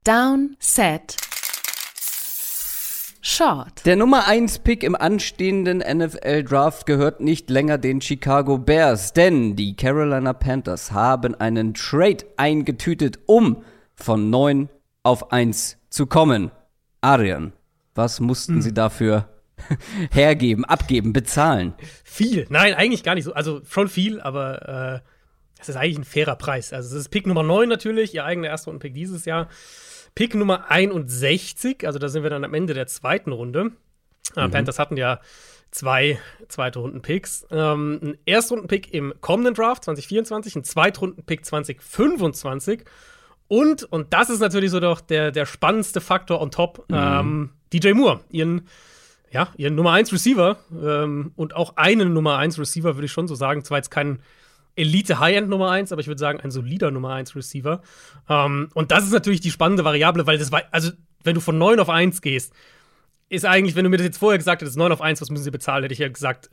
Down, Set, Short. Der Nummer 1 Pick im anstehenden NFL-Draft gehört nicht länger den Chicago Bears, denn die Carolina Panthers haben einen Trade eingetütet, um von 9 auf 1 zu kommen. Adrian, was mussten sie dafür hergeben, abgeben, bezahlen? Viel. Nein, eigentlich gar nicht so. Also schon viel, aber das ist eigentlich ein fairer Preis. Also es ist Pick Nummer 9 natürlich, ihr eigener Erstrunden-Pick dieses Jahr. Pick Nummer 61, also da sind wir dann am Ende der zweiten Runde. Panthers hatten ja 2 Zweitrunden-Picks. Ein Erstrunden-Pick im kommenden Draft 2024, ein Zweitrunden-Pick 2025 und das ist natürlich so doch der spannendste Faktor on top, DJ Moore, ihren Nummer 1 Receiver und auch einen Nummer 1 Receiver, würde ich schon so sagen. Zwar jetzt kein Elite-High-End Nummer 1, aber ich würde sagen, ein solider Nummer 1 Receiver. Und das ist natürlich die spannende Variable, weil also wenn du von 9 auf 1 gehst, ist eigentlich, wenn du mir das jetzt vorher gesagt hättest, 9 auf 1, was müssen sie bezahlen, hätte ich ja gesagt,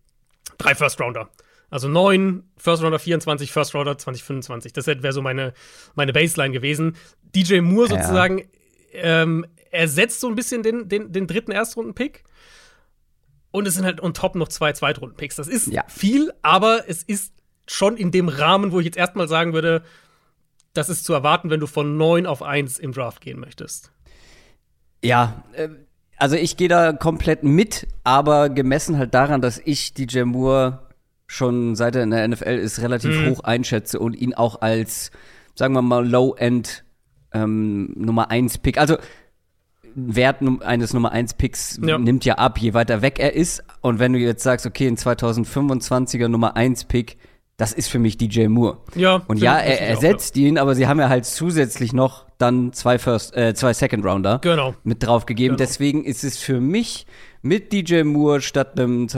3 First-Rounder. Also 9, First-Rounder 24, First-Rounder 2025. Das wäre so meine Baseline gewesen. DJ Moore sozusagen ersetzt so ein bisschen den dritten Erstrunden-Pick. Und es sind halt on top noch 2 Zweitrunden-Picks. Das ist viel, aber es ist schon in dem Rahmen, wo ich jetzt erstmal sagen würde, das ist zu erwarten, wenn du von 9 auf 1 im Draft gehen möchtest. Ja, also ich gehe da komplett mit, aber gemessen halt daran, dass ich DJ Moore schon seit er in der NFL ist, relativ hoch einschätze und ihn auch als, sagen wir mal, Low-End Nummer 1 Pick, also Wert eines Nummer 1 Picks nimmt ja ab, je weiter weg er ist. Und wenn du jetzt sagst, okay, ein 2025er Nummer 1 Pick, das ist für mich DJ Moore. Ja, und ja, er ersetzt ihn, aber sie haben ja halt zusätzlich noch dann 2 Second Rounder mit drauf gegeben. Deswegen ist es für mich mit DJ Moore statt einem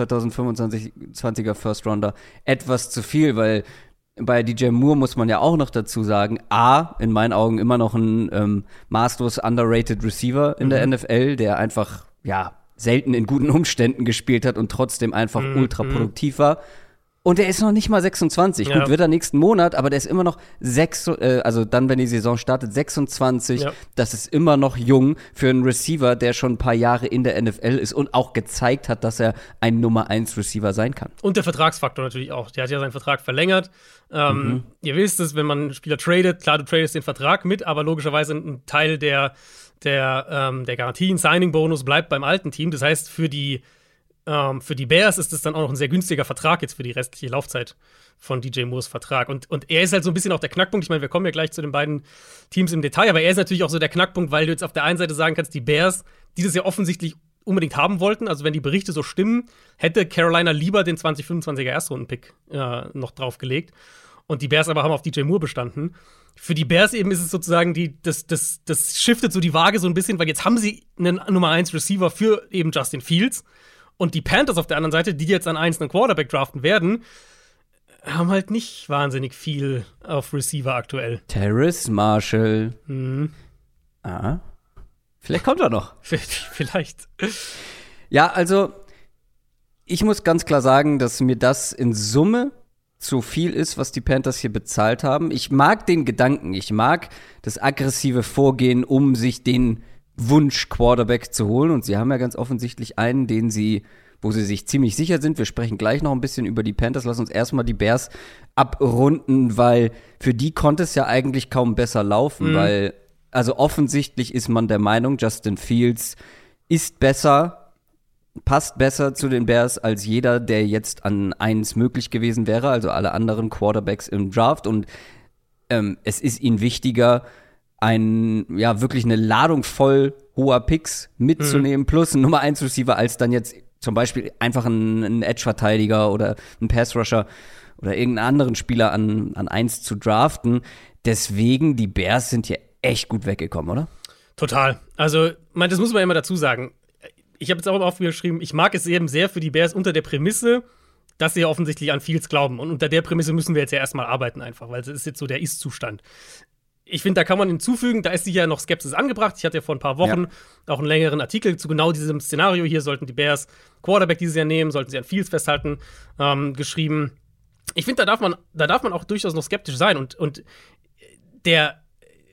2025er First Rounder etwas zu viel, weil bei DJ Moore muss man ja auch noch dazu sagen, in meinen Augen immer noch ein maßlos underrated Receiver in der NFL, der einfach, selten in guten Umständen gespielt hat und trotzdem einfach ultra produktiv war. Und der ist noch nicht mal 26. Gut, wird er nächsten Monat, aber der ist immer noch also dann, wenn die Saison startet, 26. Ja. Das ist immer noch jung für einen Receiver, der schon ein paar Jahre in der NFL ist und auch gezeigt hat, dass er ein Nummer 1 Receiver sein kann. Und der Vertragsfaktor natürlich auch. Der hat ja seinen Vertrag verlängert. Ihr wisst es, wenn man einen Spieler tradet, klar, du tradest den Vertrag mit, aber logischerweise ein Teil der Garantien, Signing-Bonus bleibt beim alten Team. Das heißt, für die Bears ist es dann auch noch ein sehr günstiger Vertrag jetzt für die restliche Laufzeit von DJ Moores Vertrag. Und er ist halt so ein bisschen auch der Knackpunkt. Ich meine, wir kommen ja gleich zu den beiden Teams im Detail, aber er ist natürlich auch so der Knackpunkt, weil du jetzt auf der einen Seite sagen kannst, die Bears dieses Jahr offensichtlich unbedingt haben wollten. Also wenn die Berichte so stimmen, hätte Carolina lieber den 2025er Erstrunden-Pick noch draufgelegt. Und die Bears aber haben auf DJ Moore bestanden. Für die Bears eben ist es sozusagen, das shiftet so die Waage so ein bisschen, weil jetzt haben sie einen Nummer 1 Receiver für eben Justin Fields. Und die Panthers auf der anderen Seite, die jetzt an 1 einen Quarterback draften werden, haben halt nicht wahnsinnig viel auf Receiver aktuell. Terrace Marshall. Vielleicht kommt er noch. Vielleicht. Ja, also ich muss ganz klar sagen, dass mir das in Summe zu viel ist, was die Panthers hier bezahlt haben. Ich mag den Gedanken, ich mag das aggressive Vorgehen, um sich den Wunsch-Quarterback zu holen. Und sie haben ja ganz offensichtlich einen, wo sie sich ziemlich sicher sind. Wir sprechen gleich noch ein bisschen über die Panthers. Lass uns erstmal die Bears abrunden, weil für die konnte es ja eigentlich kaum besser laufen, weil, also offensichtlich ist man der Meinung, Justin Fields ist besser, passt besser zu den Bears als jeder, der jetzt an 1 möglich gewesen wäre, also alle anderen Quarterbacks im Draft. Und es ist ihnen wichtiger, wirklich eine Ladung voll hoher Picks mitzunehmen, plus ein Nummer 1 Receiver, als dann jetzt zum Beispiel einfach einen Edge-Verteidiger oder einen Pass-Rusher oder irgendeinen anderen Spieler an 1 zu draften. Deswegen, die Bears sind hier echt gut weggekommen, oder? Total. Also, das muss man immer dazu sagen. Ich habe jetzt auch aufgeschrieben, ich mag es eben sehr für die Bears unter der Prämisse, dass sie ja offensichtlich an Fields glauben. Und unter der Prämisse müssen wir jetzt ja erstmal arbeiten einfach, weil es ist jetzt so der Ist-Zustand. Ich finde, da kann man hinzufügen, da ist sicher noch Skepsis angebracht. Ich hatte ja vor ein paar Wochen auch einen längeren Artikel zu genau diesem Szenario hier. Sollten die Bears Quarterback dieses Jahr nehmen, sollten sie an Fields festhalten, geschrieben. Ich finde, da darf man auch durchaus noch skeptisch sein. Und der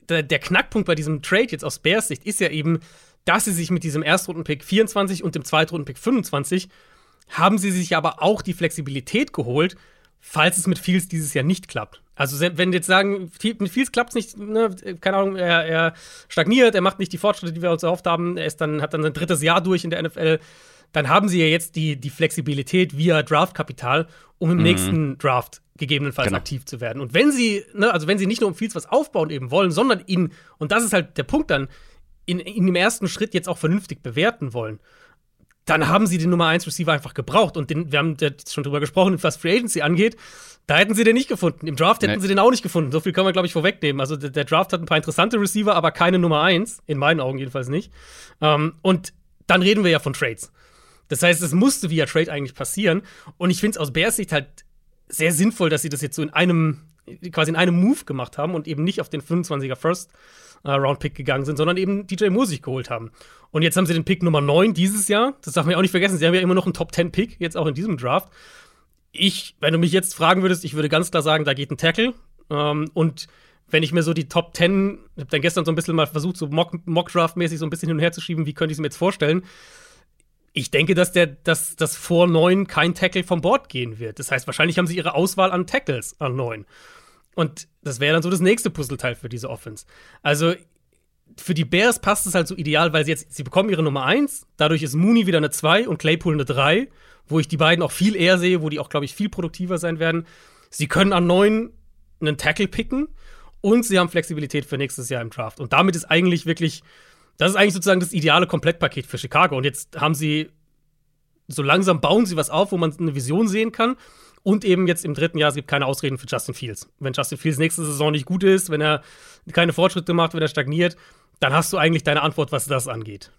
der Knackpunkt bei diesem Trade jetzt aus Bears Sicht ist ja eben, dass sie sich mit diesem Erstrunden-Pick 24 und dem Zweitrunden-Pick 25 haben sie sich aber auch die Flexibilität geholt, falls es mit Fields dieses Jahr nicht klappt. Also wenn jetzt sagen, mit Fields klappt es nicht, ne, keine Ahnung, er stagniert, er macht nicht die Fortschritte, die wir uns erhofft haben, hat dann sein 3. Jahr durch in der NFL, dann haben sie ja jetzt die Flexibilität via Draftkapital, um im nächsten Draft gegebenenfalls aktiv zu werden. Und wenn sie nicht nur um Fields was aufbauen eben wollen, sondern ihn, und das ist halt der Punkt dann, in dem ersten Schritt jetzt auch vernünftig bewerten wollen, dann haben sie den Nummer 1 Receiver einfach gebraucht. Und wir haben jetzt schon drüber gesprochen, was Free Agency angeht, da hätten sie den nicht gefunden. Im Draft hätten sie den auch nicht gefunden. So viel können wir, glaube ich, vorwegnehmen. Also der Draft hat ein paar interessante Receiver, aber keine Nummer 1. In meinen Augen jedenfalls nicht. Und dann reden wir ja von Trades. Das heißt, es musste via Trade eigentlich passieren. Und ich finde es aus Bears Sicht halt sehr sinnvoll, dass sie das jetzt so in einem Move gemacht haben und eben nicht auf den 25er First-Round-Pick gegangen sind, sondern eben DJ Moore sich geholt haben. Und jetzt haben sie den Pick Nummer 9 dieses Jahr. Das darf man ja auch nicht vergessen. Sie haben ja immer noch einen Top-10-Pick, jetzt auch in diesem Draft. Wenn du mich jetzt fragen würdest, ich würde ganz klar sagen, da geht ein Tackle. Und wenn ich mir so die Top 10, ich habe dann gestern so ein bisschen mal versucht, so Mock-Draft-mäßig so ein bisschen hin und her zu schieben, wie könnte ich es mir jetzt vorstellen? Ich denke, dass vor 9 kein Tackle vom Board gehen wird. Das heißt, wahrscheinlich haben sie ihre Auswahl an Tackles an 9. Und das wäre dann so das nächste Puzzleteil für diese Offense. Also für die Bears passt es halt so ideal, weil sie bekommen ihre Nummer 1, dadurch ist Mooney wieder eine 2 und Claypool eine 3, wo ich die beiden auch viel eher sehe, wo die auch, glaube ich, viel produktiver sein werden. Sie können an 9 einen Tackle picken und sie haben Flexibilität für nächstes Jahr im Draft. Und damit ist eigentlich sozusagen das ideale Komplettpaket für Chicago. Und jetzt haben sie, so langsam bauen sie was auf, wo man eine Vision sehen kann. Und eben jetzt im 3. Jahr, es gibt keine Ausreden für Justin Fields. Wenn Justin Fields nächste Saison nicht gut ist, wenn er keine Fortschritte macht, wenn er stagniert, dann hast du eigentlich deine Antwort, was das angeht.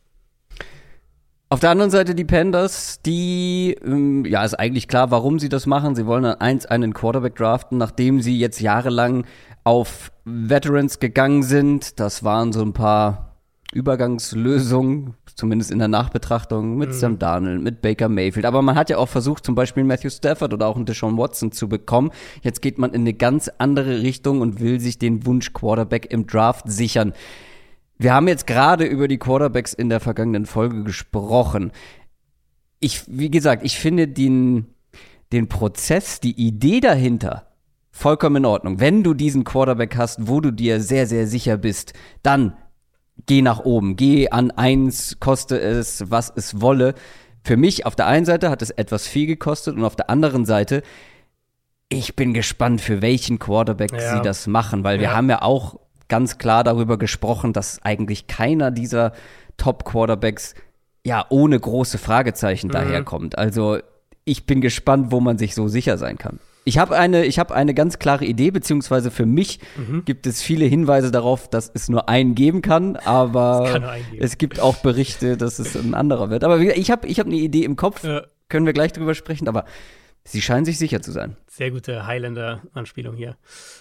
Auf der anderen Seite die Panthers, die, ist eigentlich klar, warum sie das machen. Sie wollen an 1 einen Quarterback draften, nachdem sie jetzt jahrelang auf Veterans gegangen sind. Das waren so ein paar Übergangslösungen, zumindest in der Nachbetrachtung, mit Sam Darnold, mit Baker Mayfield. Aber man hat ja auch versucht, zum Beispiel Matthew Stafford oder auch einen Deshaun Watson zu bekommen. Jetzt geht man in eine ganz andere Richtung und will sich den Wunsch-Quarterback im Draft sichern. Wir haben jetzt gerade über die Quarterbacks in der vergangenen Folge gesprochen. Wie gesagt, ich finde den Prozess, die Idee dahinter vollkommen in Ordnung. Wenn du diesen Quarterback hast, wo du dir sehr, sehr sicher bist, dann geh nach oben, geh an 1, koste es, was es wolle. Für mich auf der einen Seite hat es etwas viel gekostet und auf der anderen Seite, ich bin gespannt, für welchen Quarterback sie das machen, weil wir haben ja auch ganz klar darüber gesprochen, dass eigentlich keiner dieser Top-Quarterbacks ohne große Fragezeichen daherkommt. Also ich bin gespannt, wo man sich so sicher sein kann. Ich habe eine ganz klare Idee, beziehungsweise für mich gibt es viele Hinweise darauf, dass es nur einen geben kann, aber es gibt auch Berichte, dass es ein anderer wird. Aber ich hab eine Idee im Kopf, können wir gleich drüber sprechen, aber sie scheinen sich sicher zu sein. Sehr gute Highlander-Anspielung hier.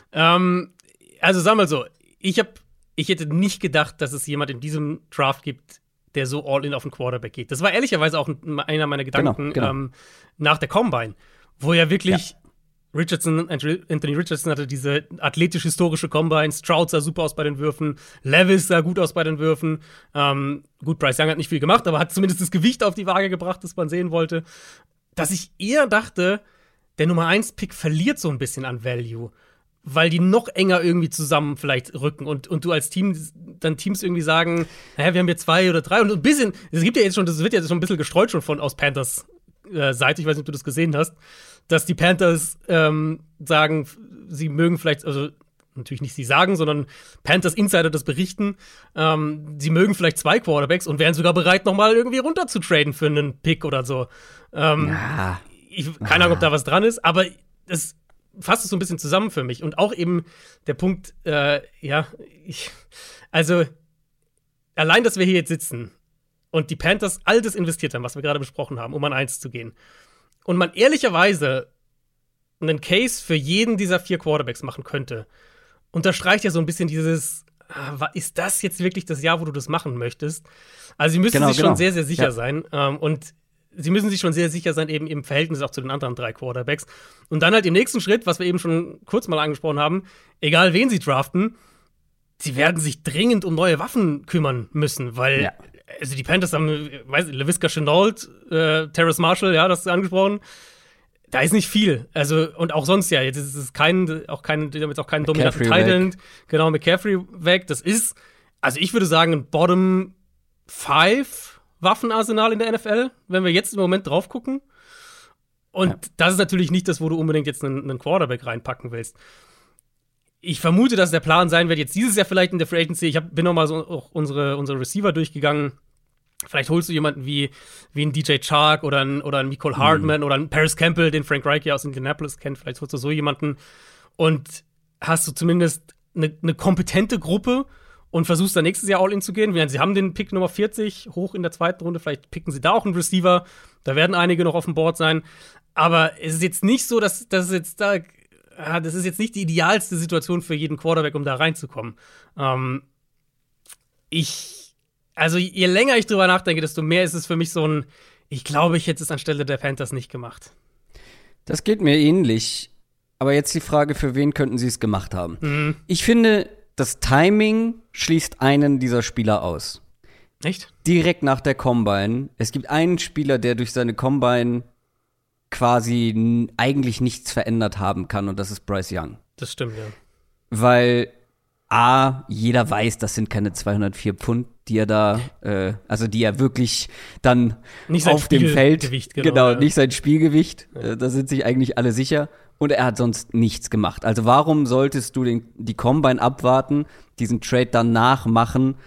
Also sag mal so, ich hätte nicht gedacht, dass es jemand in diesem Draft gibt, der so all in auf den Quarterback geht. Das war ehrlicherweise auch einer meiner Gedanken genau. Nach der Combine, wo ja wirklich Anthony Richardson hatte diese athletisch-historische Combine, Stroud sah super aus bei den Würfen, Levis sah gut aus bei den Würfen. Gut, Bryce Young hat nicht viel gemacht, aber hat zumindest das Gewicht auf die Waage gebracht, das man sehen wollte. Dass ich eher dachte, der Nummer 1-Pick verliert so ein bisschen an Value, weil die noch enger irgendwie zusammen vielleicht rücken und du als Team dann Teams irgendwie sagen, naja, wir haben hier 2 oder 3 und ein bisschen, das wird ja jetzt schon ein bisschen gestreut schon aus Panthers Seite, ich weiß nicht, ob du das gesehen hast, dass die Panthers sagen, sie mögen vielleicht, also natürlich nicht sie sagen, sondern Panthers Insider das berichten, sie mögen vielleicht 2 Quarterbacks und wären sogar bereit, nochmal irgendwie runter zu traden für einen Pick oder so. Keine Ahnung, ob da was dran ist, aber das fasst es so ein bisschen zusammen für mich. Und auch eben der Punkt, also allein, dass wir hier jetzt sitzen und die Panthers all das investiert haben, was wir gerade besprochen haben, um an 1 zu gehen, und man ehrlicherweise einen Case für jeden dieser 4 Quarterbacks machen könnte, unterstreicht ja so ein bisschen dieses, ist das jetzt wirklich das Jahr, wo du das machen möchtest? Also sie müssen sich schon sehr, sehr sicher sein. Und sie müssen sich schon sehr sicher sein, eben im Verhältnis auch zu den anderen 3 Quarterbacks. Und dann halt im nächsten Schritt, was wir eben schon kurz mal angesprochen haben, egal wen sie draften, sie werden sich dringend um neue Waffen kümmern müssen, weil also die Panthers haben, Laviska Shenault, Terrace Marshall, ja, das ist angesprochen. Da ist nicht viel. Also, und auch sonst ja, jetzt ist es kein dominanten Tight. Genau, McCaffrey weg. Das ist, also ich würde sagen, ein Bottom 5 Waffenarsenal in der NFL, wenn wir jetzt im Moment drauf gucken. Und das ist natürlich nicht das, wo du unbedingt jetzt einen Quarterback reinpacken willst. Ich vermute, dass der Plan sein wird, jetzt dieses Jahr vielleicht in der Free Agency, bin noch mal so auch unsere Receiver durchgegangen. Vielleicht holst du jemanden wie einen DJ Chark oder einen Mecole Hardman oder einen Paris Campbell, den Frank Reich ja aus Indianapolis kennt. Vielleicht holst du so jemanden und hast du zumindest eine kompetente Gruppe und versuchst dann nächstes Jahr All-In zu gehen. Sie haben den Pick Nummer 40 hoch in der zweiten Runde. Vielleicht picken sie da auch einen Receiver. Da werden einige noch auf dem Board sein. Aber es ist jetzt nicht so, dass das ist jetzt nicht die idealste Situation für jeden Quarterback, um da reinzukommen. Also je länger ich drüber nachdenke, desto mehr ist es für mich so ein, ich glaube, ich hätte es anstelle der Panthers nicht gemacht. Das geht mir ähnlich. Aber jetzt die Frage, für wen könnten sie es gemacht haben? Ich finde, das Timing schließt einen dieser Spieler aus. Echt? Direkt nach der Combine. Es gibt einen Spieler, der durch seine Combine quasi eigentlich nichts verändert haben kann, und das ist Bryce Young. Das stimmt, ja. Weil jeder weiß, das sind keine 204 Pfund, die er da, die er wirklich dann nicht auf dem Feld, genau, nicht sein Spielgewicht, da sind sich eigentlich alle sicher, und er hat sonst nichts gemacht. Also warum solltest du die Combine abwarten, diesen Trade danach machen,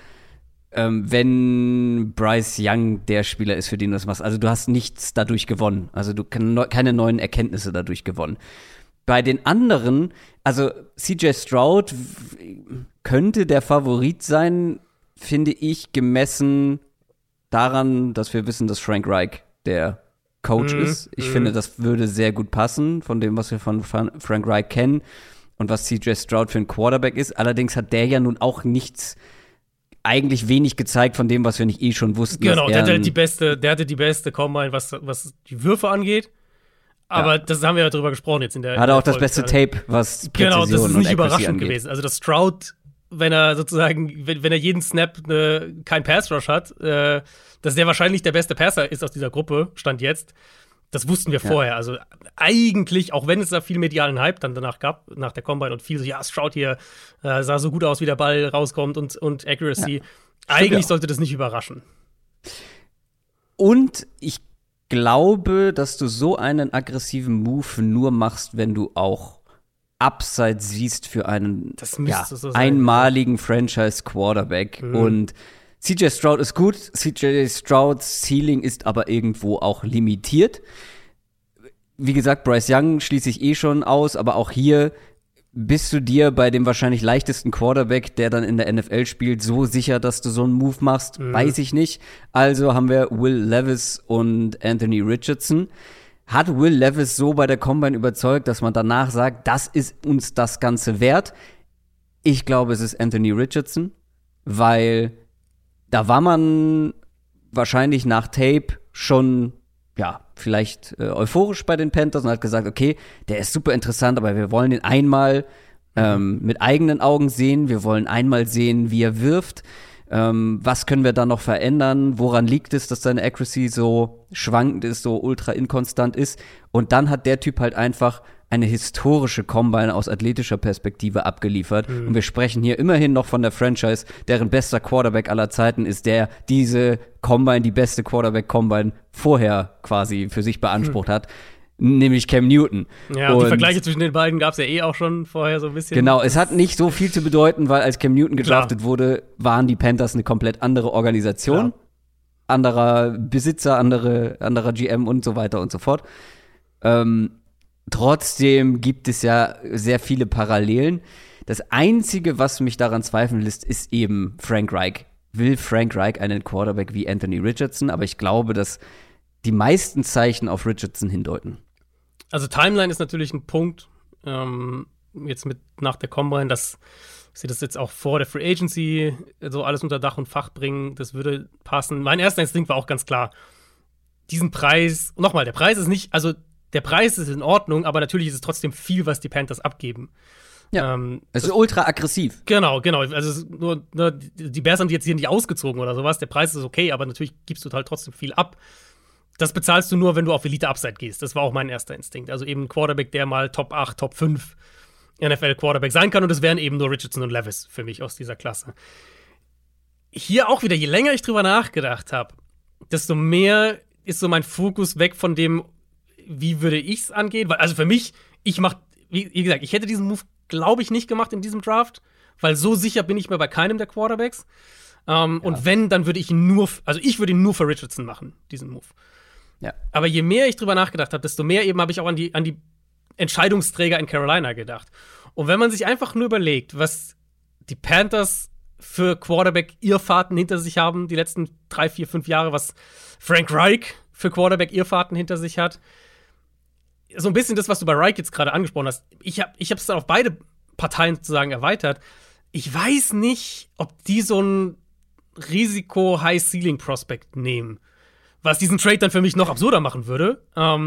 wenn Bryce Young der Spieler ist, für den du das machst? Also du hast nichts dadurch gewonnen, also du keine neuen Erkenntnisse dadurch gewonnen. Bei den anderen, also CJ Stroud könnte der Favorit sein, finde ich, gemessen daran, dass wir wissen, dass Frank Reich der Coach ist. Ich finde, das würde sehr gut passen, von dem, was wir von Frank Reich kennen und was CJ Stroud für ein Quarterback ist. Allerdings hat der ja nun auch eigentlich wenig gezeigt von dem, was wir nicht schon wussten. Genau, der hatte die beste Combine, was die Würfe angeht. Aber das haben wir ja drüber gesprochen jetzt in der. Hat auch das beste Tape, was Präzision genau, das ist nicht überraschend angeht. gewesen. Also, dass Stroud, wenn er sozusagen, wenn er jeden Snap kein Pass-Rush hat, dass der wahrscheinlich der beste Passer ist aus dieser Gruppe, Stand jetzt. Das wussten wir vorher. Also, eigentlich, auch wenn es da viel medialen Hype dann danach gab, nach der Combine und viel so, ja, Stroud hier sah so gut aus, wie der Ball rauskommt und Accuracy. Ja. Eigentlich sollte das nicht überraschen. Und ich glaube, dass du so einen aggressiven Move nur machst, wenn du auch Upside siehst für einen so einmaligen Franchise-Quarterback. Und CJ Stroud ist gut, CJ Strouds Ceiling ist aber irgendwo auch limitiert. Wie gesagt, Bryce Young schließe ich schon aus, aber auch hier bist du dir bei dem wahrscheinlich leichtesten Quarterback, der dann in der NFL spielt, so sicher, dass du so einen Move machst? Weiß ich nicht. Also haben wir Will Levis und Anthony Richardson. Hat Will Levis so bei der Combine überzeugt, dass man danach sagt, das ist uns das Ganze wert? Ich glaube, es ist Anthony Richardson, weil da war man wahrscheinlich nach Tape schon vielleicht euphorisch bei den Panthers und hat gesagt, okay, der ist super interessant, aber wir wollen ihn einmal mit eigenen Augen sehen. Wir wollen einmal sehen, wie er wirft. Was können wir da noch verändern? Woran liegt es, dass seine Accuracy so schwankend ist, so ultra inkonstant ist? Und dann hat der Typ halt einfach eine historische Combine aus athletischer Perspektive abgeliefert. Und wir sprechen hier immerhin noch von der Franchise, deren bester Quarterback aller Zeiten ist, der diese Combine, die beste Quarterback-Combine vorher quasi für sich beansprucht hat, nämlich Cam Newton. Ja, und die Vergleiche zwischen den beiden gab es ja auch schon vorher so ein bisschen. Genau, es hat nicht so viel zu bedeuten, weil als Cam Newton gedraftet wurde, waren die Panthers eine komplett andere Organisation. Klar. Anderer Besitzer, anderer GM und so weiter und so fort. Trotzdem gibt es ja sehr viele Parallelen. Das Einzige, was mich daran zweifeln lässt, ist eben Frank Reich. Will Frank Reich einen Quarterback wie Anthony Richardson? Aber ich glaube, dass die meisten Zeichen auf Richardson hindeuten. Also Timeline ist natürlich ein Punkt, jetzt nach der Combine, dass sie das jetzt auch vor der Free Agency so alles unter Dach und Fach bringen, das würde passen. Mein erster Instinkt war auch ganz klar, diesen Preis, nochmal, der Preis ist nicht, also der Preis ist in Ordnung, aber natürlich ist es trotzdem viel, was die Panthers abgeben. Ja, es ist ultra aggressiv. Genau. Also nur die Bears haben die jetzt hier nicht ausgezogen oder sowas. Der Preis ist okay, aber natürlich gibst du halt trotzdem viel ab. Das bezahlst du nur, wenn du auf Elite-Upside gehst. Das war auch mein erster Instinkt. Also eben ein Quarterback, der mal Top 8, Top 5 NFL-Quarterback sein kann. Und das wären eben nur Richardson und Levis für mich aus dieser Klasse. Hier auch wieder, je länger ich drüber nachgedacht habe, desto mehr ist so mein Fokus weg von dem, wie würde ich's angehen. Weil, also für mich, wie gesagt, ich hätte diesen Move, glaube ich, nicht gemacht in diesem Draft, weil so sicher bin ich mir bei keinem der Quarterbacks. Und wenn, dann würde ich ihn nur für Richardson machen, diesen Move. Ja. Aber je mehr ich drüber nachgedacht habe, desto mehr eben habe ich auch an die Entscheidungsträger in Carolina gedacht. Und wenn man sich einfach nur überlegt, was die Panthers für Quarterback-Irrfahrten hinter sich haben, die letzten 3, 4, 5 Jahre, was Frank Reich für Quarterback-Irrfahrten hinter sich hat, so ein bisschen das, was du bei Reich jetzt gerade angesprochen hast. Ich habe es dann auf beide Parteien sozusagen erweitert. Ich weiß nicht, ob die so ein Risiko-High-Ceiling-Prospect nehmen, was diesen Trade dann für mich noch absurder machen würde.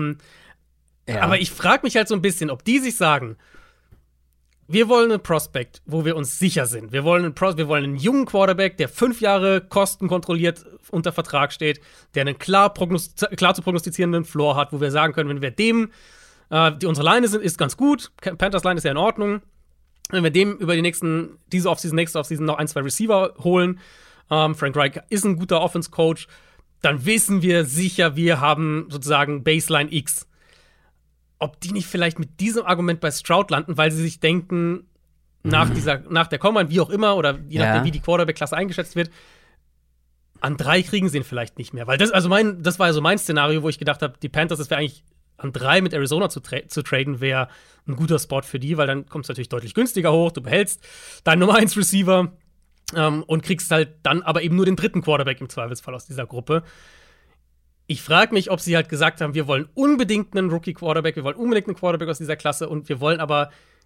Aber ich frage mich halt so ein bisschen, ob die sich sagen, wir wollen einen Prospect, wo wir uns sicher sind. Wir wollen einen jungen Quarterback, der 5 Jahre kostenkontrolliert unter Vertrag steht, der einen klar zu prognostizierenden Floor hat, wo wir sagen können, wenn wir dem, unsere Line ist ganz gut, Panthers Line ist ja in Ordnung, wenn wir dem über nächste Offseason noch 1, 2 Receiver holen, Frank Reich ist ein guter Offense-Coach, dann wissen wir sicher, wir haben sozusagen Baseline X. Ob die nicht vielleicht mit diesem Argument bei Stroud landen, weil sie sich denken, nach der Combine, wie auch immer, oder je nachdem, wie die Quarterback-Klasse eingeschätzt wird, an 3 kriegen sie ihn vielleicht nicht mehr. Weil das war ja so mein Szenario, wo ich gedacht habe, die Panthers, das wäre eigentlich an 3 mit Arizona zu traden, wäre ein guter Spot für die, weil dann kommst du natürlich deutlich günstiger hoch, du behältst deinen Nummer 1 Receiver und kriegst halt dann aber eben nur den 3. Quarterback im Zweifelsfall aus dieser Gruppe. Ich frage mich, ob sie halt gesagt haben, wir wollen unbedingt einen Rookie-Quarterback, wir wollen unbedingt einen Quarterback aus dieser Klasse und wir wollen aber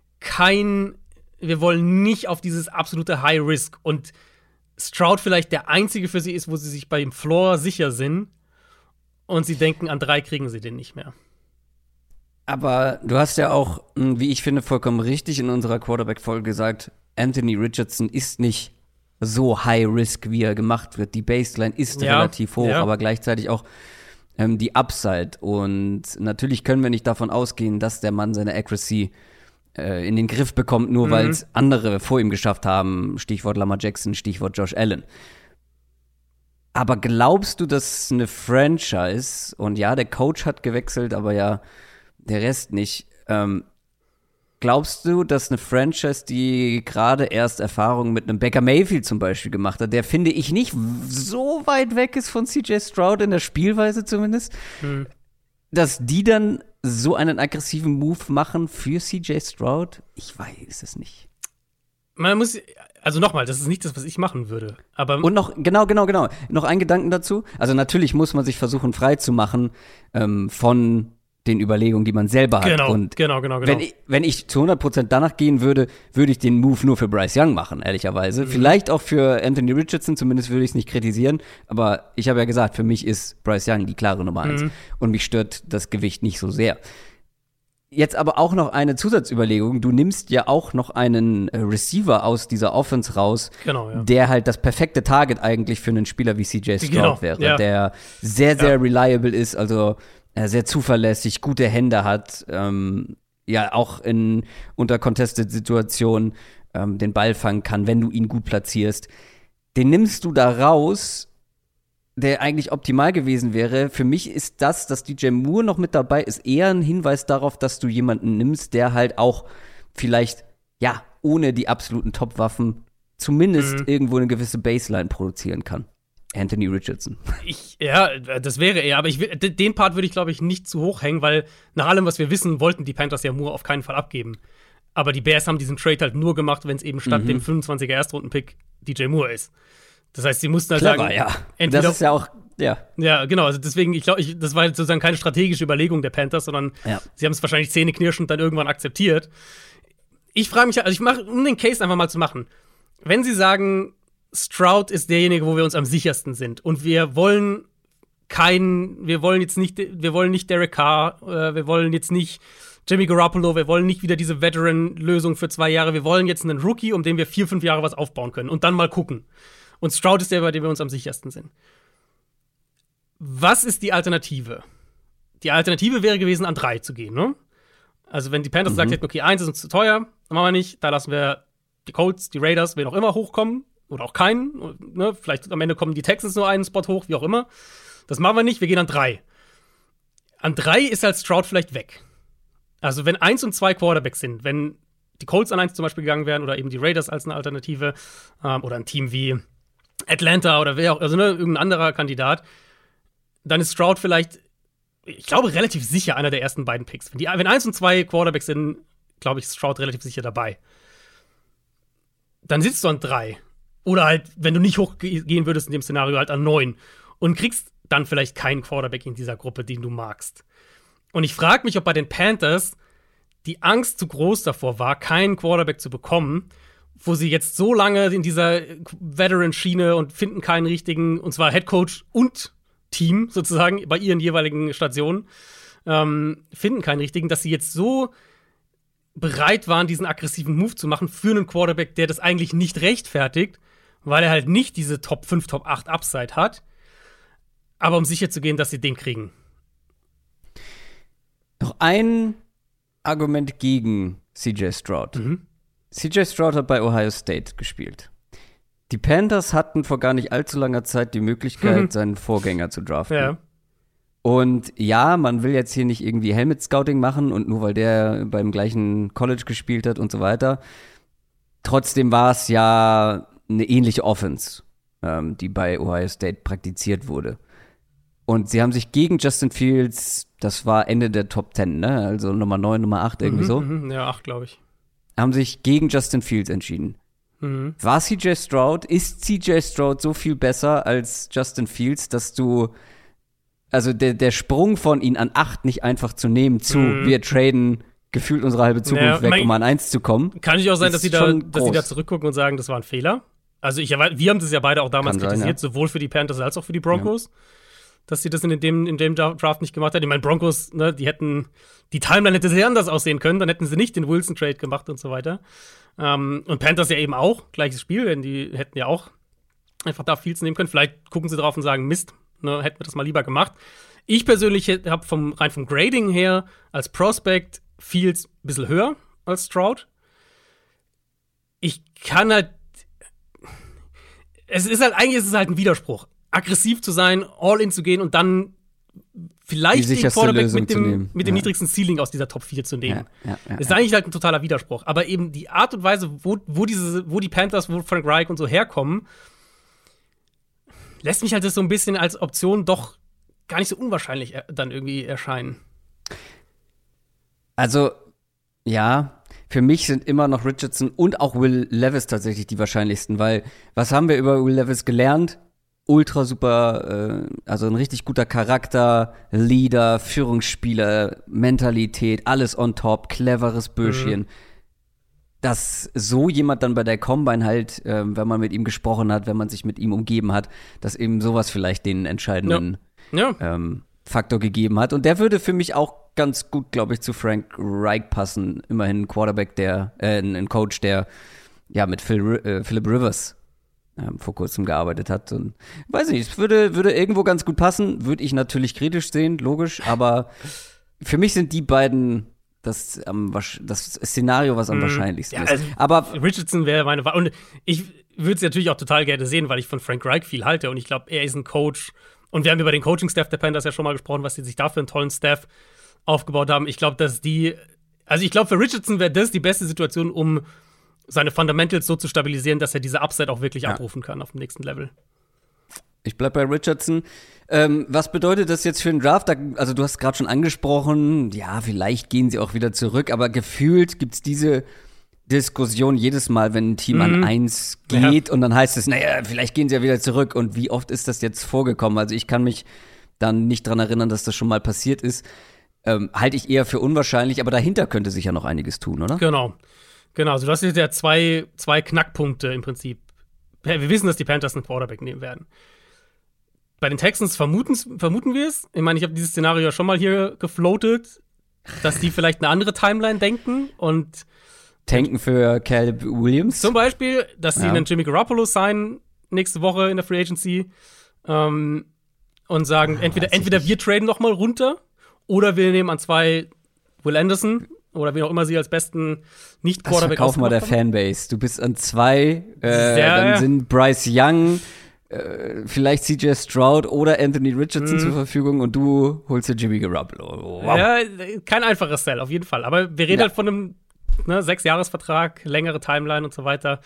wir wollen nicht auf dieses absolute High-Risk und Stroud vielleicht der einzige für sie ist, wo sie sich bei dem Floor sicher sind und sie denken, an 3 kriegen sie den nicht mehr. Aber du hast ja auch, wie ich finde, vollkommen richtig in unserer Quarterback-Folge gesagt, Anthony Richardson ist nicht so high-risk, wie er gemacht wird. Die Baseline ist relativ hoch, aber gleichzeitig auch die Upside. Und natürlich können wir nicht davon ausgehen, dass der Mann seine Accuracy in den Griff bekommt, nur weil es andere vor ihm geschafft haben. Stichwort Lamar Jackson, Stichwort Josh Allen. Aber glaubst du, dass eine Franchise, und ja, der Coach hat gewechselt, aber ja, der Rest nicht, glaubst du, dass eine Franchise, die gerade erst Erfahrungen mit einem Baker Mayfield zum Beispiel gemacht hat, der, finde ich, nicht so weit weg ist von CJ Stroud, in der Spielweise zumindest, dass die dann so einen aggressiven Move machen für CJ Stroud? Ich weiß es nicht. Man muss, also nochmal, das ist nicht das, was ich machen würde. Aber und noch, genau. Noch ein Gedanken dazu. Also natürlich muss man sich versuchen, frei zu machen von den Überlegungen, die man selber hat. Genau. Wenn ich zu 100% danach gehen würde, würde ich den Move nur für Bryce Young machen, ehrlicherweise. Vielleicht auch für Anthony Richardson, zumindest würde ich es nicht kritisieren. Aber ich habe ja gesagt, für mich ist Bryce Young die klare Nummer 1. Und mich stört das Gewicht nicht so sehr. Jetzt aber auch noch eine Zusatzüberlegung. Du nimmst ja auch noch einen Receiver aus dieser Offense raus, der halt das perfekte Target eigentlich für einen Spieler wie CJ Stroud wäre, der sehr, sehr reliable ist, also sehr zuverlässig, gute Hände hat, auch unter Contested-Situationen den Ball fangen kann, wenn du ihn gut platzierst. Den nimmst du da raus, der eigentlich optimal gewesen wäre. Für mich ist das, dass DJ Moore noch mit dabei ist, eher ein Hinweis darauf, dass du jemanden nimmst, der halt auch vielleicht, ohne die absoluten Top-Waffen zumindest irgendwo eine gewisse Baseline produzieren kann. Anthony Richardson. Das wäre er, aber den Part würde ich, glaube ich, nicht zu hoch hängen, weil nach allem, was wir wissen, wollten die Panthers ja Moore auf keinen Fall abgeben. Aber die Bears haben diesen Trade halt nur gemacht, wenn es eben statt dem 25er Erstrunden-Pick DJ Moore ist. Das heißt, sie mussten halt clever, sagen, entweder das ist ja auch, Ja, genau, also deswegen, ich glaube, das war sozusagen keine strategische Überlegung der Panthers, sondern sie haben es wahrscheinlich zähneknirschend dann irgendwann akzeptiert. Ich frage mich, also ich mache, um den Case einfach mal zu machen, wenn sie sagen, Stroud ist derjenige, wo wir uns am sichersten sind. Und wir wollen nicht Derek Carr, wir wollen jetzt nicht Jimmy Garoppolo, wir wollen nicht wieder diese Veteran-Lösung für 2 Jahre, wir wollen jetzt einen Rookie, um den wir 4, 5 Jahre was aufbauen können und dann mal gucken. Und Stroud ist der, bei dem wir uns am sichersten sind. Was ist die Alternative? Die Alternative wäre gewesen, an 3 zu gehen, ne? Also, wenn die Panthers gesagt hätten, okay, 1 ist uns zu teuer, machen wir nicht, da lassen wir die Colts, die Raiders, wen auch immer hochkommen, oder auch keinen, ne? Vielleicht am Ende kommen die Texans nur einen Spot hoch, wie auch immer. Das machen wir nicht, wir gehen an 3. An 3 ist halt Stroud vielleicht weg. Also, wenn 1 und 2 Quarterbacks sind, wenn die Colts an 1 zum Beispiel gegangen wären oder eben die Raiders als eine Alternative oder ein Team wie Atlanta oder wer auch, also ne, irgendein anderer Kandidat, dann ist Stroud vielleicht, ich glaube, relativ sicher einer der ersten beiden Picks. Wenn 1 und 2 Quarterbacks sind, glaube ich, ist Stroud relativ sicher dabei. Dann sitzt du an 3. Oder halt, wenn du nicht hochgehen würdest in dem Szenario, halt an 9. Und kriegst dann vielleicht keinen Quarterback in dieser Gruppe, den du magst. Und ich frage mich, ob bei den Panthers die Angst zu groß davor war, keinen Quarterback zu bekommen, wo sie jetzt so lange in dieser Veteran-Schiene und finden keinen richtigen, und zwar Headcoach und Team sozusagen bei ihren jeweiligen Stationen, finden keinen richtigen, dass sie jetzt so bereit waren, diesen aggressiven Move zu machen für einen Quarterback, der das eigentlich nicht rechtfertigt, weil er halt nicht diese Top 5, Top 8 Upside hat, aber um sicher zu gehen, dass sie den kriegen. Noch ein Argument gegen CJ Stroud. CJ Stroud hat bei Ohio State gespielt. Die Panthers hatten vor gar nicht allzu langer Zeit die Möglichkeit, seinen Vorgänger zu draften. Ja. Und ja, man will jetzt hier nicht irgendwie Helmet-Scouting machen und nur weil der beim gleichen College gespielt hat und so weiter. Trotzdem war es ja eine ähnliche Offense, die bei Ohio State praktiziert wurde. Und sie haben sich gegen Justin Fields, das war Ende der Top 10, ne? Also Nummer 9, Nummer 8, irgendwie so. Ja, 8, glaube ich. Haben sich gegen Justin Fields entschieden. War CJ Stroud, ist CJ Stroud so viel besser als Justin Fields, dass du, also der Sprung von ihm an 8 nicht einfach zu nehmen wir traden gefühlt unsere halbe Zukunft weg, um an 1 zu kommen. Kann nicht auch sein, dass sie da zurückgucken und sagen, das war ein Fehler? Also wir haben das ja beide auch damals kritisiert, sowohl für die Panthers als auch für die Broncos. Ja. Dass sie das in dem Draft nicht gemacht hat. Ich meine, Broncos, ne, die Timeline hätte sehr anders aussehen können, dann hätten sie nicht den Wilson-Trade gemacht und so weiter. Und Panthers ja eben auch, gleiches Spiel, denn die hätten ja auch einfach da Fields nehmen können. Vielleicht gucken sie drauf und sagen, Mist, ne, hätten wir das mal lieber gemacht. Ich persönlich habe rein vom Grading her als Prospect Fields ein bisschen höher als Stroud. Ich kann halt, eigentlich ist es halt ein Widerspruch. Aggressiv zu sein, all in zu gehen und dann vielleicht den Quarterback mit dem niedrigsten Ceiling aus dieser Top 4 zu nehmen. Ist eigentlich halt ein totaler Widerspruch. Aber eben die Art und Weise, wo die Panthers, wo Frank Reich und so herkommen, lässt mich halt das so ein bisschen als Option doch gar nicht so unwahrscheinlich dann irgendwie erscheinen. Also, ja, für mich sind immer noch Richardson und auch Will Levis tatsächlich die wahrscheinlichsten, weil was haben wir über Will Levis gelernt? Ultra super, also ein richtig guter Charakter, Leader, Führungsspieler, Mentalität, alles on top, cleveres Bürschchen. Dass so jemand dann bei der Combine halt, wenn man mit ihm gesprochen hat, wenn man sich mit ihm umgeben hat, dass eben sowas vielleicht den entscheidenden Faktor gegeben hat. Und der würde für mich auch ganz gut, glaube ich, zu Frank Reich passen. Immerhin ein Quarterback, ein Coach, der ja mit Philip Rivers vor kurzem gearbeitet hat. Und weiß nicht, es würde irgendwo ganz gut passen. Würde ich natürlich kritisch sehen, logisch. Aber für mich sind die beiden das Szenario, was am wahrscheinlichsten ist. Also, aber Richardson wäre meine Wahl. Und ich würde es natürlich auch total gerne sehen, weil ich von Frank Reich viel halte. Und ich glaube, er ist ein Coach. Und wir haben über den Coaching-Staff der Panthers ja schon mal gesprochen, was sie sich da für einen tollen Staff aufgebaut haben. Ich glaube, für Richardson wäre das die beste Situation, um seine Fundamentals so zu stabilisieren, dass er diese Upside auch wirklich abrufen kann auf dem nächsten Level. Ich bleib bei Richardson. Was bedeutet das jetzt für einen Draft? Also du hast gerade schon angesprochen, ja, vielleicht gehen sie auch wieder zurück, aber gefühlt gibt's diese Diskussion jedes Mal, wenn ein Team an 1 geht und dann heißt es, naja, vielleicht gehen sie ja wieder zurück. Und wie oft ist das jetzt vorgekommen? Also ich kann mich dann nicht dran erinnern, dass das schon mal passiert ist. Halte ich eher für unwahrscheinlich, aber dahinter könnte sich ja noch einiges tun, oder? Genau, also du hast jetzt ja zwei Knackpunkte im Prinzip. Wir wissen, dass die Panthers einen Quarterback nehmen werden. Bei den Texans vermuten wir es. Ich meine, ich habe dieses Szenario ja schon mal hier gefloatet. dass die vielleicht eine andere Timeline denken und tanken für Caleb Williams. Zum Beispiel, dass sie einen Jimmy Garoppolo signen nächste Woche in der Free Agency und sagen, entweder wir traden noch mal runter oder wir nehmen an 2 Will Anderson oder wie auch immer sie als besten Nicht-Quarterback ausgemacht haben. Verkauf mal der Fanbase. Du bist an 2, dann sind Bryce Young, vielleicht CJ Stroud oder Anthony Richardson zur Verfügung und du holst dir Jimmy Garoppolo. Wow. Ja, kein einfaches Sell, auf jeden Fall. Aber wir reden halt von einem 6-Jahres-Vertrag, längere Timeline und so weiter.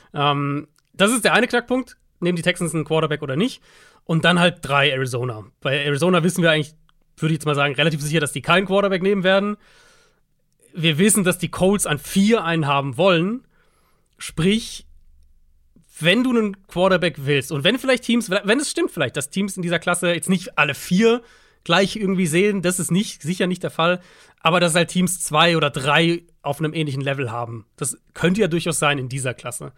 Das ist der eine Knackpunkt. Nehmen die Texans einen Quarterback oder nicht? Und dann halt 3 Arizona. Bei Arizona wissen wir eigentlich, würde ich jetzt mal sagen, relativ sicher, dass die keinen Quarterback nehmen werden. Wir wissen, dass die Colts an 4 einen haben wollen. Sprich, wenn du einen Quarterback willst und wenn es stimmt vielleicht, dass Teams in dieser Klasse jetzt nicht alle 4 gleich irgendwie sehen, das ist sicher nicht der Fall, aber dass halt Teams 2 oder 3 auf einem ähnlichen Level haben. Das könnte ja durchaus sein in dieser Klasse.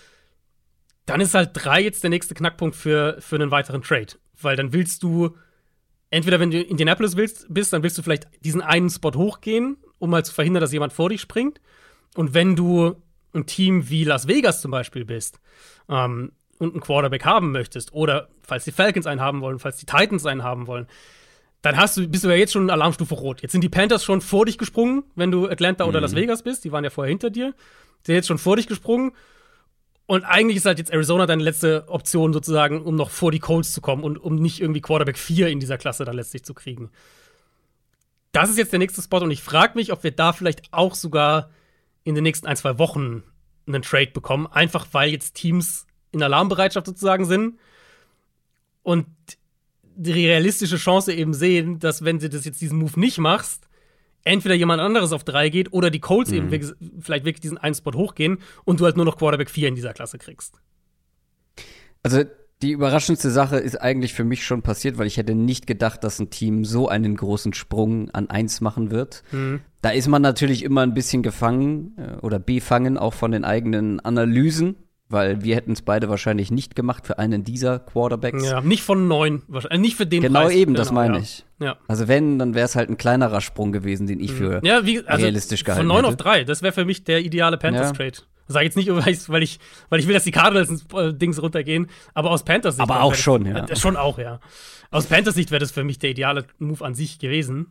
Dann ist halt 3 jetzt der nächste Knackpunkt für einen weiteren Trade. Weil dann willst du, entweder wenn du in Indianapolis bist, dann willst du vielleicht diesen einen Spot hochgehen, um mal zu verhindern, dass jemand vor dich springt. Und wenn du ein Team wie Las Vegas zum Beispiel bist und einen Quarterback haben möchtest, oder falls die Falcons einen haben wollen, falls die Titans einen haben wollen, dann bist du ja jetzt schon in Alarmstufe Rot. Jetzt sind die Panthers schon vor dich gesprungen, wenn du Atlanta oder Las Vegas bist. Die waren ja vorher hinter dir. Die sind jetzt schon vor dich gesprungen. Und eigentlich ist halt jetzt Arizona deine letzte Option sozusagen, um noch vor die Colts zu kommen und um nicht irgendwie Quarterback 4 in dieser Klasse dann letztlich zu kriegen. Das ist jetzt der nächste Spot und ich frage mich, ob wir da vielleicht auch sogar in den nächsten 1-2 Wochen einen Trade bekommen. Einfach weil jetzt Teams in Alarmbereitschaft sozusagen sind und die realistische Chance eben sehen, dass wenn du diesen Move nicht machst, entweder jemand anderes auf 3 geht oder die Colts eben vielleicht wirklich diesen einen Spot hochgehen und du halt nur noch Quarterback 4 in dieser Klasse kriegst. Also die überraschendste Sache ist eigentlich für mich schon passiert, weil ich hätte nicht gedacht, dass ein Team so einen großen Sprung an 1 machen wird. Da ist man natürlich immer ein bisschen gefangen oder befangen, auch von den eigenen Analysen. Weil wir hätten es beide wahrscheinlich nicht gemacht für einen dieser Quarterbacks. Ja, nicht von 9, nicht für den genau Preis. Eben, das meine ja. ich. Ja. Also wenn, dann wäre es halt ein kleinerer Sprung gewesen, den ich für realistisch gehalten hätte. Von 9 auf 3, das wäre für mich der ideale Panthers-Trade. Sag jetzt nicht, weil ich will, dass die Cardinals ins Dings runtergehen, aber aus Panthers Sicht. Aber auch schon, ja. Schon auch, ja. Aus Panthers Sicht wäre das für mich der ideale Move an sich gewesen.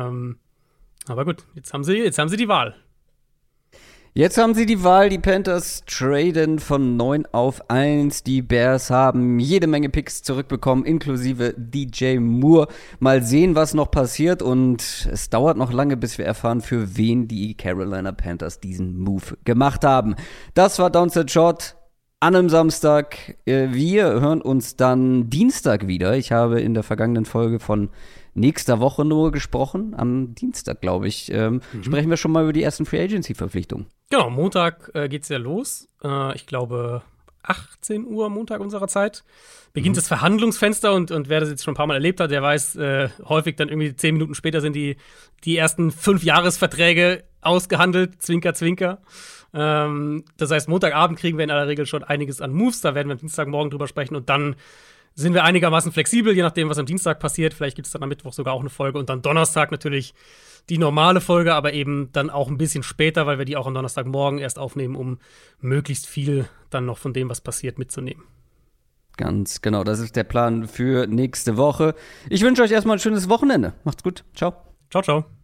Aber gut, jetzt haben sie die Wahl. Jetzt haben sie die Wahl, die Panthers traden von 9 auf 1. Die Bears haben jede Menge Picks zurückbekommen, inklusive DJ Moore. Mal sehen, was noch passiert und es dauert noch lange, bis wir erfahren, für wen die Carolina Panthers diesen Move gemacht haben. Das war Downset Short an einem Samstag. Wir hören uns dann Dienstag wieder. Ich habe in der vergangenen Folge von nächster Woche nur gesprochen. Am Dienstag, glaube ich, sprechen wir schon mal über die ersten Free Agency-Verpflichtungen. Genau, Montag geht's ja los. Ich glaube, 18 Uhr Montag unserer Zeit beginnt das Verhandlungsfenster und wer das jetzt schon ein paar Mal erlebt hat, der weiß, häufig dann irgendwie 10 Minuten später sind die ersten 5-Jahres-Verträge ausgehandelt, Zwinker, Zwinker. Das heißt, Montagabend kriegen wir in aller Regel schon einiges an Moves, da werden wir am Dienstagmorgen drüber sprechen und dann sind wir einigermaßen flexibel, je nachdem, was am Dienstag passiert. Vielleicht gibt es dann am Mittwoch sogar auch eine Folge und dann Donnerstag natürlich die normale Folge, aber eben dann auch ein bisschen später, weil wir die auch am Donnerstagmorgen erst aufnehmen, um möglichst viel dann noch von dem, was passiert, mitzunehmen. Ganz genau, das ist der Plan für nächste Woche. Ich wünsche euch erstmal ein schönes Wochenende. Macht's gut. Ciao. Ciao, ciao.